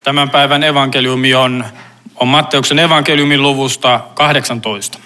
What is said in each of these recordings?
Tämän päivän evankeliumi on Matteuksen evankeliumin luvusta 18.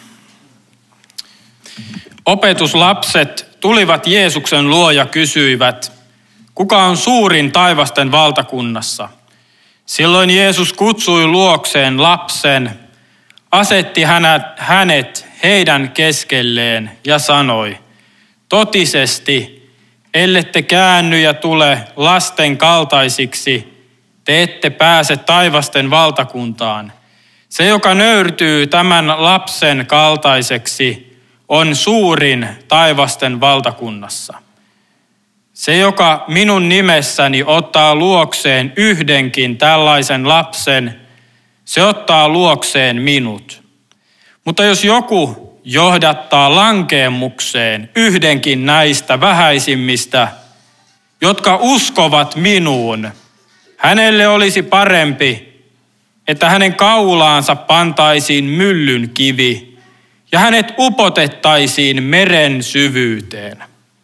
Opetuslapset tulivat Jeesuksen luo ja kysyivät, kuka on suurin taivasten valtakunnassa? Silloin Jeesus kutsui luokseen lapsen, asetti hänet heidän keskelleen ja sanoi, totisesti, ellette käänny ja tule lasten kaltaisiksi, te ette pääse taivasten valtakuntaan. Se, joka nöyrtyy tämän lapsen kaltaiseksi, on suurin taivasten valtakunnassa. Se, joka minun nimessäni ottaa luokseen yhdenkin tällaisen lapsen, se ottaa luokseen minut. Mutta jos joku johdattaa lankeemukseen yhdenkin näistä vähäisimmistä, jotka uskovat minuun, hänelle olisi parempi, että hänen kaulaansa pantaisiin myllyn kivi ja hänet upotettaisiin meren syvyyteen.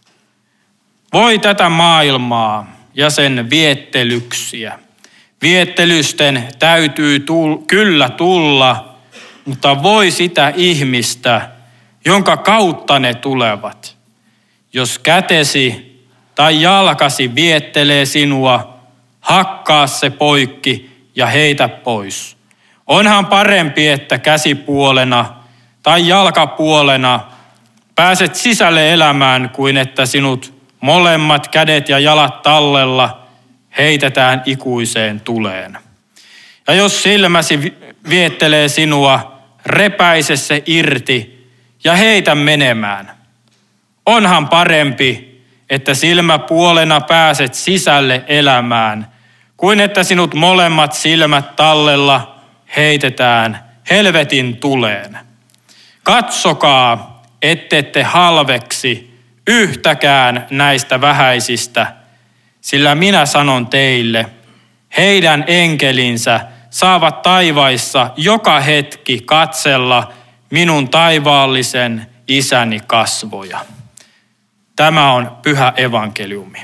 Voi tätä maailmaa ja sen viettelyksiä. Viettelysten täytyy kyllä tulla, mutta voi sitä ihmistä, jonka kautta ne tulevat. Jos kätesi tai jalkasi viettelee sinua, hakkaa se poikki ja heitä pois. Onhan parempi, että käsipuolena tai jalkapuolena pääset sisälle elämään, kuin että sinut molemmat kädet ja jalat tallella heitetään ikuiseen tuleen. Ja jos silmäsi viettelee sinua, repäise se irti ja heitä menemään. Onhan parempi, että silmäpuolena pääset sisälle elämään, kuin että sinut molemmat silmät tallella heitetään helvetin tuleen. Katsokaa, ettette halveksi yhtäkään näistä vähäisistä, sillä minä sanon teille, heidän enkelinsä saavat taivaissa joka hetki katsella minun taivaallisen isäni kasvoja. Tämä on pyhä evankeliumi.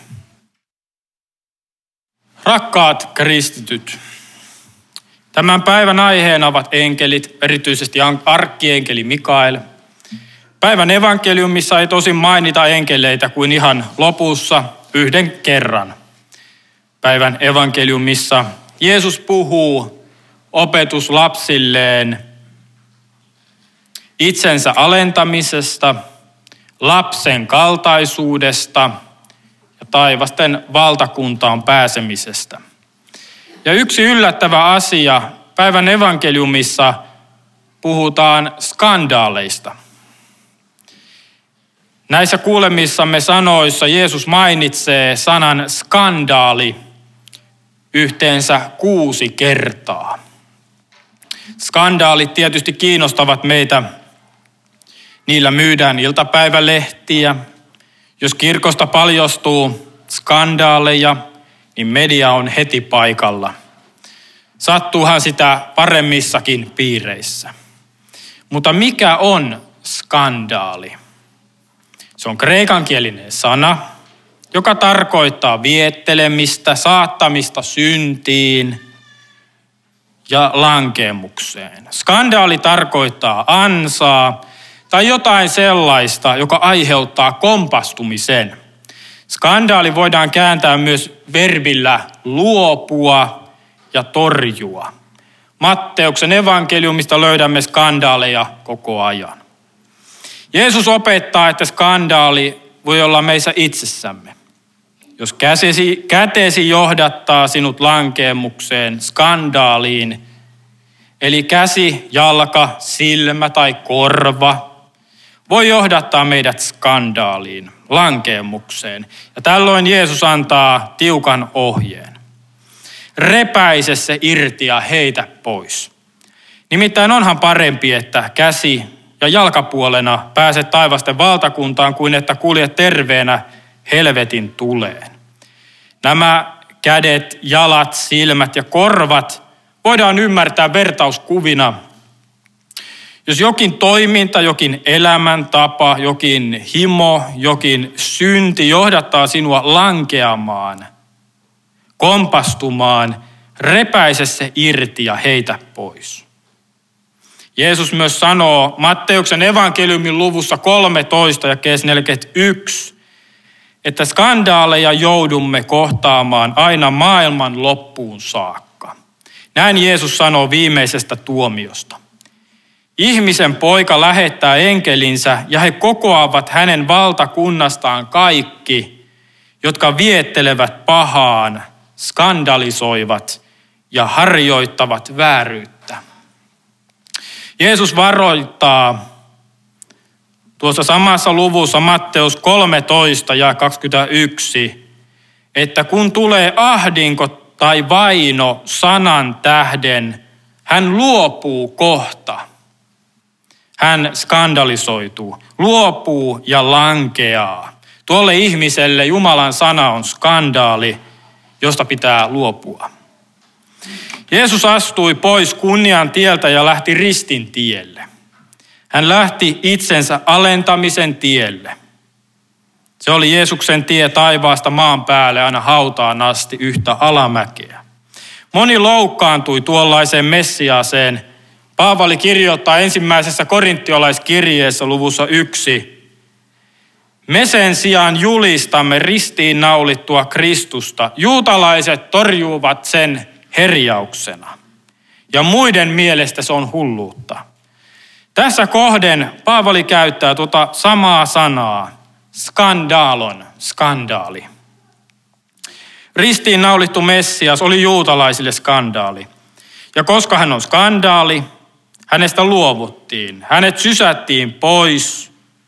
Rakkaat kristityt, tämän päivän aiheena ovat enkelit, erityisesti arkkienkeli Mikael. Päivän evankeliumissa ei tosin mainita enkeleitä kuin ihan lopussa yhden kerran. Päivän evankeliumissa Jeesus puhuu opetuslapsilleen itsensä alentamisesta, lapsen kaltaisuudesta ja taivasten valtakuntaan pääsemisestä. Ja yksi yllättävä asia, päivän evankeliumissa puhutaan skandaaleista. Näissä kuulemissamme sanoissa Jeesus mainitsee sanan skandaali yhteensä 6 kertaa. Skandaalit tietysti kiinnostavat meitä. Niillä myydään iltapäivälehtiä. Jos kirkosta paljastuu skandaaleja, niin media on heti paikalla. Sattuuhan sitä paremmissakin piireissä. Mutta mikä on skandaali? Se on kreikankielinen sana, joka tarkoittaa viettelemistä, saattamista syntiin ja lankeemukseen. Skandaali tarkoittaa ansaa tai jotain sellaista, joka aiheuttaa kompastumisen. Skandaali voidaan kääntää myös verbillä luopua ja torjua. Matteuksen evankeliumista löydämme skandaaleja koko ajan. Jeesus opettaa, että skandaali voi olla meissä itsessämme. Jos kätesi johdattaa sinut lankeemukseen, skandaaliin, eli käsi, jalka, silmä tai korva, voi johdattaa meidät skandaaliin, lankeemukseen. Ja tällöin Jeesus antaa tiukan ohjeen. Repäise se irti ja heitä pois. Nimittäin onhan parempi, että käsi ja jalkapuolena pääset taivasten valtakuntaan, kuin että kuljet terveenä helvetin tuleen. Nämä kädet, jalat, silmät ja korvat voidaan ymmärtää vertauskuvina. Jos jokin toiminta, jokin elämäntapa, jokin himo, jokin synti johdattaa sinua lankeamaan, kompastumaan, repäise se irti ja heitä pois. Jeesus myös sanoo Matteuksen evankeliumin luvussa 13 ja 41, että skandaaleja joudumme kohtaamaan aina maailman loppuun saakka. Näin Jeesus sanoo viimeisestä tuomiosta. Ihmisen poika lähettää enkelinsä ja he kokoavat hänen valtakunnastaan kaikki, jotka viettelevät pahaan, skandalisoivat ja harjoittavat vääryyttä. Jeesus varoittaa tuossa samassa luvussa Matteus 13 ja 21, että kun tulee ahdinko tai vaino sanan tähden, hän luopuu kohta. Hän skandalisoituu, luopuu ja lankeaa. Tuolle ihmiselle Jumalan sana on skandaali, josta pitää luopua. Jeesus astui pois kunnian tieltä ja lähti ristin tielle. Hän lähti itsensä alentamisen tielle. Se oli Jeesuksen tie taivaasta maan päälle aina hautaan asti yhtä alamäkeä. Moni loukkaantui tuollaiseen Messiaaseen. Paavali kirjoittaa ensimmäisessä korinttiolaiskirjeessä luvussa 1. Me sen sijaan julistamme ristiin naulittua Kristusta. Juutalaiset torjuvat sen herjauksena. Ja muiden mielestä se on hulluutta. Tässä kohden Paavali käyttää tuota samaa sanaa, skandaalon, skandaali. Ristiin naulittu Messias oli juutalaisille skandaali. Ja koska hän on skandaali, hänestä luovuttiin. Hänet sysättiin pois.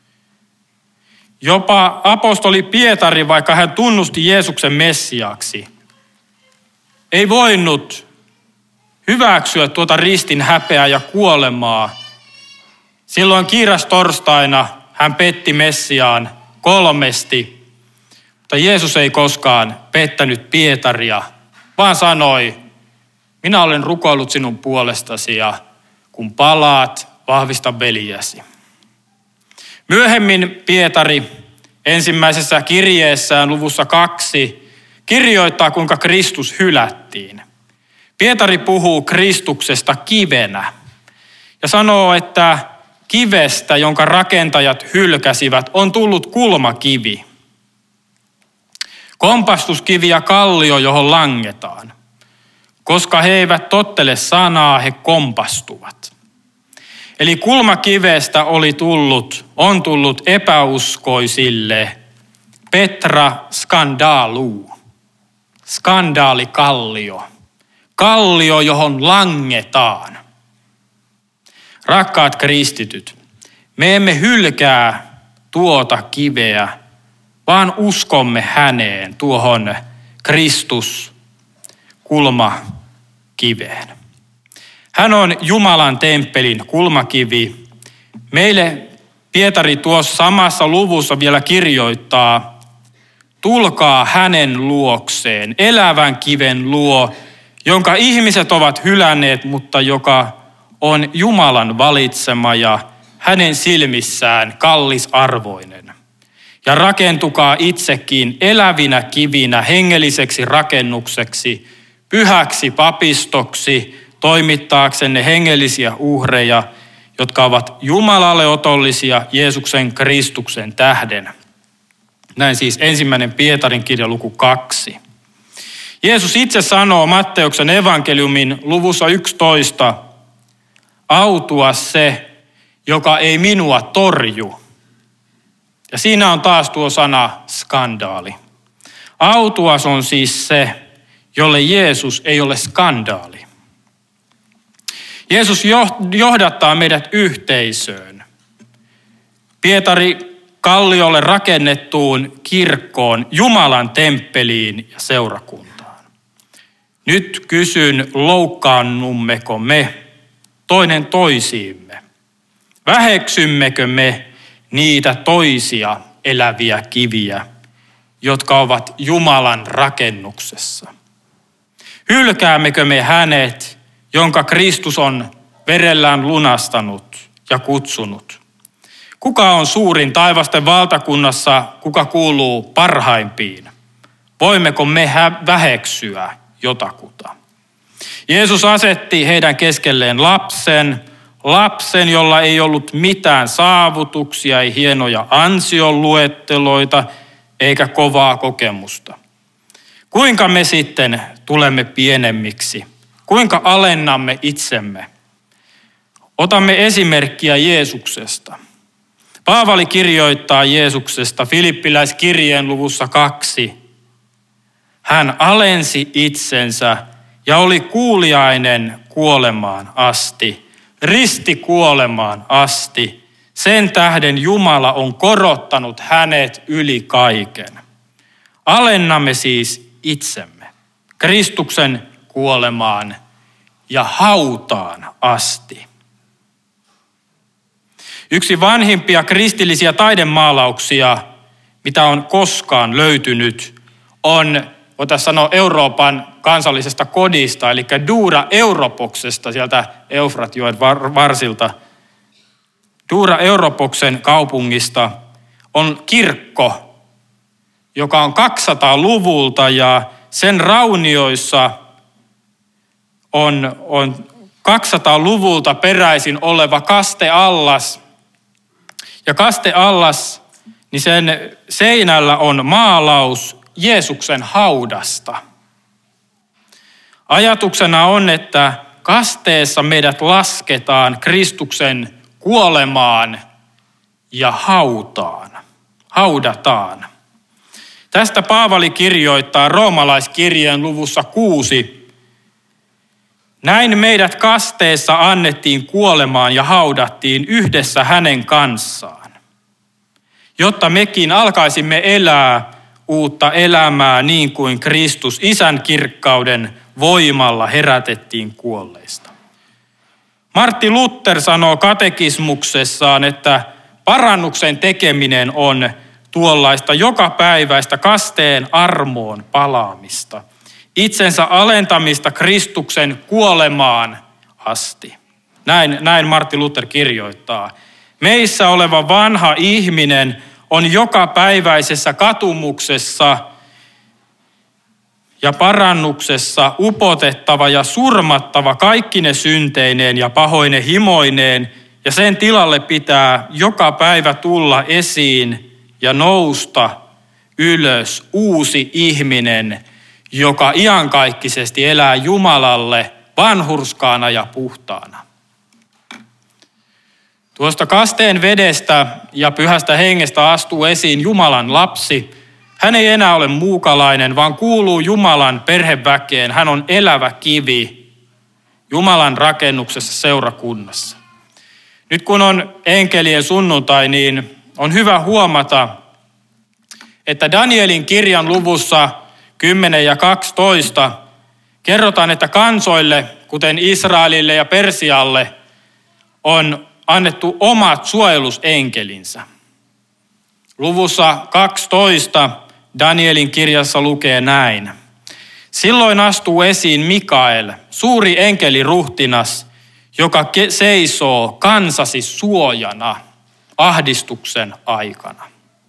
Jopa apostoli Pietari, vaikka hän tunnusti Jeesuksen Messiaaksi, ei voinut hyväksyä tuota ristin häpeää ja kuolemaa. Silloin kiirastorstaina hän petti Messiaan 3, mutta Jeesus ei koskaan pettänyt Pietaria, vaan sanoi, minä olen rukoillut sinun puolestasi ja kun palaat, vahvista veljäsi. Myöhemmin Pietari ensimmäisessä kirjeessään luvussa 2 kirjoittaa, kuinka Kristus hylättiin. Pietari puhuu Kristuksesta kivenä ja sanoo, että kivestä, jonka rakentajat hylkäsivät, on tullut kulmakivi. Kompastuskivi ja kallio, johon langetaan. Koska he eivät tottele sanaa, he kompastuvat. Eli kulmakivestä on tullut epäuskoisille Petra skandaaluu. Skandaalikallio. Kallio, johon langetaan. Rakkaat kristityt, me emme hylkää tuota kiveä, vaan uskomme häneen, tuohon Kristus kulmakiveen. Hän on Jumalan temppelin kulmakivi. Meille Pietari tuossa samassa luvussa vielä kirjoittaa, tulkaa hänen luokseen, elävän kiven luo, jonka ihmiset ovat hylänneet, mutta joka on Jumalan valitsema ja hänen silmissään kallisarvoinen. Ja rakentukaa itsekin elävinä kivinä hengelliseksi rakennukseksi, pyhäksi papistoksi, toimittaaksenne hengellisiä uhreja, jotka ovat Jumalalle otollisia Jeesuksen Kristuksen tähden. Näin siis 1. Pietarin kirja luku 2. Jeesus itse sanoo Matteuksen evankeliumin luvussa 11, autua se, joka ei minua torju. Ja siinä on taas tuo sana skandaali. Autuas on siis se, jolle Jeesus ei ole skandaali. Jeesus johdattaa meidät yhteisöön. Pietari kalliolle rakennettuun kirkkoon, Jumalan temppeliin ja seurakuntaan. Nyt kysyn, loukkaannummeko me toinen toisiimme? Väheksymmekö me niitä toisia eläviä kiviä, jotka ovat Jumalan rakennuksessa? Hylkäämmekö me hänet, jonka Kristus on verellään lunastanut ja kutsunut? Kuka on suurin taivasten valtakunnassa, kuka kuuluu parhaimpiin? Voimmeko me väheksyä jotakuta? Jeesus asetti heidän keskelleen lapsen, jolla ei ollut mitään saavutuksia, ei hienoja ansioluetteloita eikä kovaa kokemusta. Kuinka me sitten tulemme pienemmiksi? Kuinka alennamme itsemme? Otamme esimerkkiä Jeesuksesta. Paavali kirjoittaa Jeesuksesta Filippiläiskirjeen luvussa 2. Hän alensi itsensä ja oli kuuliainen kuolemaan asti, ristikuolemaan asti. Sen tähden Jumala on korottanut hänet yli kaiken. Alennamme siis itsemme Kristuksen kuolemaan ja hautaan asti. Yksi vanhimpia kristillisiä taidemaalauksia, mitä on koskaan löytynyt, voitaisiin sanoa Euroopan kansallisesta kodista, eli Dura Europoksesta sieltä Eufratjoen varsilta. Dura Europoksen kaupungista on kirkko, joka on 200-luvulta ja sen raunioissa on 200-luvulta peräisin oleva kasteallas. Ja kasteallas, niin sen seinällä on maalaus Jeesuksen haudasta. Ajatuksena on, että kasteessa meidät lasketaan Kristuksen kuolemaan ja haudataan. Tästä Paavali kirjoittaa roomalaiskirjeen luvussa 6. Näin meidät kasteessa annettiin kuolemaan ja haudattiin yhdessä hänen kanssaan, jotta mekin alkaisimme elää uutta elämää niin kuin Kristus Isän kirkkauden voimalla herätettiin kuolleista. Martti Luther sanoo katekismuksessaan, että parannuksen tekeminen on tuollaista jokapäiväistä kasteen armoon palaamista, itsensä alentamista Kristuksen kuolemaan asti. Näin Martti Luther kirjoittaa. Meissä oleva vanha ihminen on jokapäiväisessä katumuksessa ja parannuksessa upotettava ja surmattava kaikkine synteineen ja pahoine himoineen, ja sen tilalle pitää joka päivä tulla esiin ja nousta ylös uusi ihminen, joka iankaikkisesti elää Jumalalle vanhurskaana ja puhtaana. Tuosta kasteen vedestä ja pyhästä hengestä astuu esiin Jumalan lapsi. Hän ei enää ole muukalainen, vaan kuuluu Jumalan perheväkeen. Hän on elävä kivi Jumalan rakennuksessa seurakunnassa. Nyt kun on enkelien sunnuntai, niin on hyvä huomata, että Danielin kirjan luvussa 10 ja 12 kerrotaan, että kansoille, kuten Israelille ja Persialle, on annettu omat suojelusenkelinsä. Luvussa 12 Danielin kirjassa lukee näin. Silloin astuu esiin Mikael, suuri enkeliruhtinas, joka seisoo kansasi suojana ahdistuksen aikana.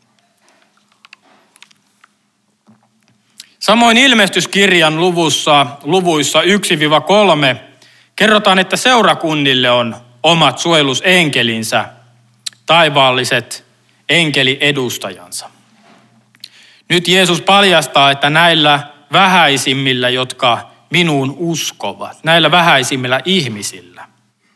Samoin ilmestyskirjan luvuissa 1-3 kerrotaan, että seurakunnille on omat suojelusenkelinsä, taivaalliset enkeliedustajansa. Nyt Jeesus paljastaa, että näillä vähäisimmillä, jotka minuun uskovat, näillä vähäisimmillä ihmisillä,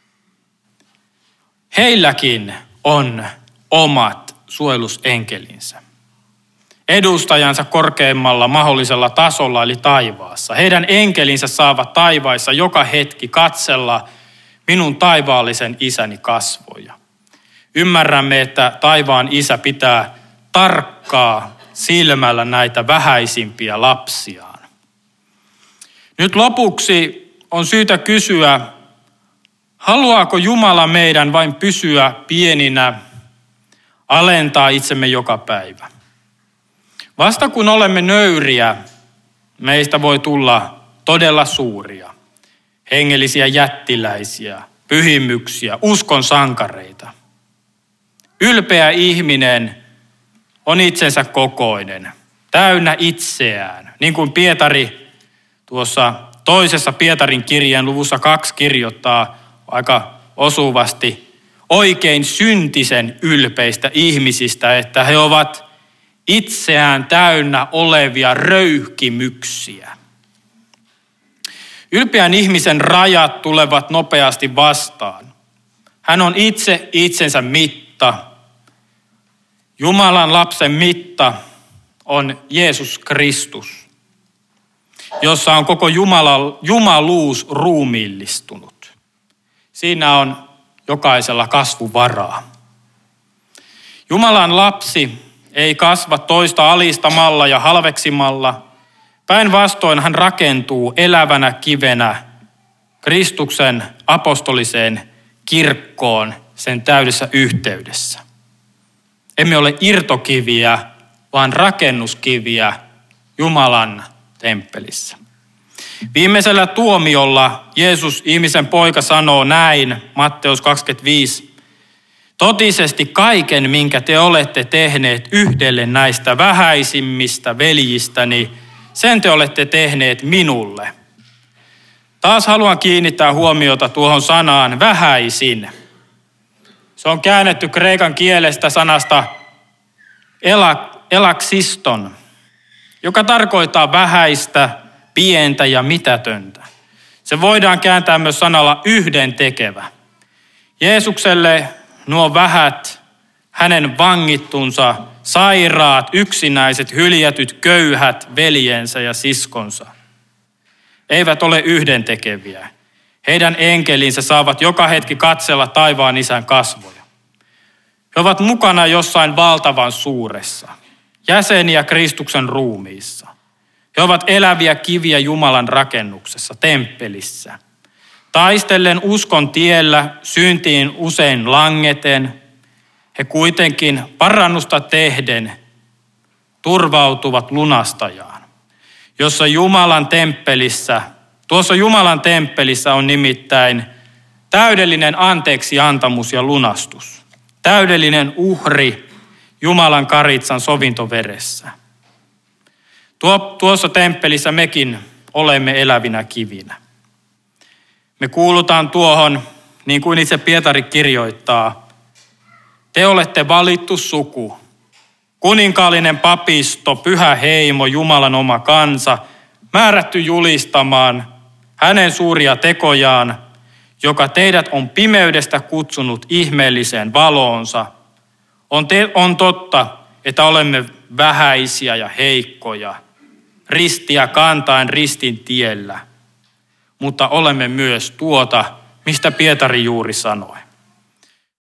heilläkin on omat suojelusenkelinsä. Edustajansa korkeimmalla mahdollisella tasolla eli taivaassa. Heidän enkelinsä saavat taivaissa joka hetki katsella minun taivaallisen isäni kasvoja. Ymmärrämme, että taivaan isä pitää tarkkaa silmällä näitä vähäisimpiä lapsiaan. Nyt lopuksi on syytä kysyä, haluaako Jumala meidän vain pysyä pieninä, alentaa itsemme joka päivä? Vasta kun olemme nöyriä, meistä voi tulla todella suuria, hengellisiä jättiläisiä, pyhimyksiä, uskon sankareita. Ylpeä ihminen on itsensä kokoinen, täynnä itseään. Niin kuin Pietari tuossa toisessa Pietarin kirjeen luvussa 2 kirjoittaa aika osuvasti oikein syntisen ylpeistä ihmisistä, että he ovat itseään täynnä olevia röyhkimyksiä. Ylpeän ihmisen rajat tulevat nopeasti vastaan. Hän on itse itsensä mitta. Jumalan lapsen mitta on Jeesus Kristus, jossa on koko jumaluus ruumiillistunut. Siinä on jokaisella kasvuvaraa. Jumalan lapsi ei kasva toista alistamalla ja halveksimalla. Päinvastoin hän rakentuu elävänä kivenä Kristuksen apostoliseen kirkkoon sen täydessä yhteydessä. Emme ole irtokiviä, vaan rakennuskiviä Jumalan temppelissä. Viimeisellä tuomiolla Jeesus, ihmisen poika, sanoo näin, Matteus 25. Totisesti kaiken, minkä te olette tehneet yhdelle näistä vähäisimmistä veljistäni, sen te olette tehneet minulle. Taas haluan kiinnittää huomiota tuohon sanaan vähäisin. Se on käännetty kreikan kielestä sanasta elaksiston, joka tarkoittaa vähäistä, pientä ja mitätöntä. Se voidaan kääntää myös sanalla yhdentekevä. Jeesukselle nuo vähät, hänen vangittunsa, sairaat, yksinäiset, hyljätyt, köyhät veljensä ja siskonsa eivät ole yhdentekeviä. Heidän enkelinsä saavat joka hetki katsella taivaan Isän kasvoja. He ovat mukana jossain valtavan suuressa, jäseniä Kristuksen ruumiissa. He ovat eläviä kiviä Jumalan rakennuksessa, temppelissä. Taistellen uskon tiellä, syntiin usein langeten, he kuitenkin parannusta tehden turvautuvat lunastajaan, tuossa Jumalan temppelissä on nimittäin täydellinen anteeksiantamus ja lunastus. Täydellinen uhri Jumalan karitsan sovintoveressä. Tuossa temppelissä mekin olemme elävinä kivinä. Me kuulutaan tuohon, niin kuin itse Pietari kirjoittaa, te olette valittu suku, kuninkaallinen papisto, pyhä heimo, Jumalan oma kansa, määrätty julistamaan hänen suuria tekojaan, joka teidät on pimeydestä kutsunut ihmeelliseen valoonsa. On totta, että olemme vähäisiä ja heikkoja, ristiä kantaen ristin tiellä, mutta olemme myös tuota, mistä Pietari juuri sanoi.